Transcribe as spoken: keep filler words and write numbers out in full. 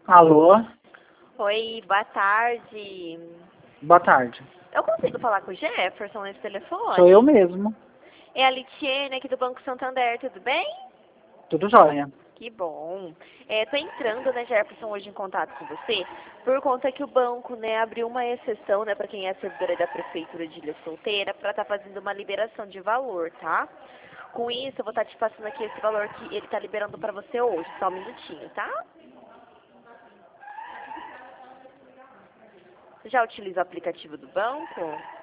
Alô? Oi, boa tarde. Boa tarde. Eu consigo falar com o Jefferson nesse telefone? Sou eu mesmo. É a Litiene aqui do Banco Santander, tudo bem? Tudo jóia. Que bom. É, tô entrando, né, Jefferson, hoje em contato com você, por conta que o banco, né, abriu uma exceção, né, para quem é servidora da Prefeitura de Ilha Solteira, para estar fazendo uma liberação de valor, tá? Com isso, eu vou estar te passando aqui esse valor que ele tá liberando para você hoje, só um minutinho, tá? Você já utiliza o aplicativo do banco?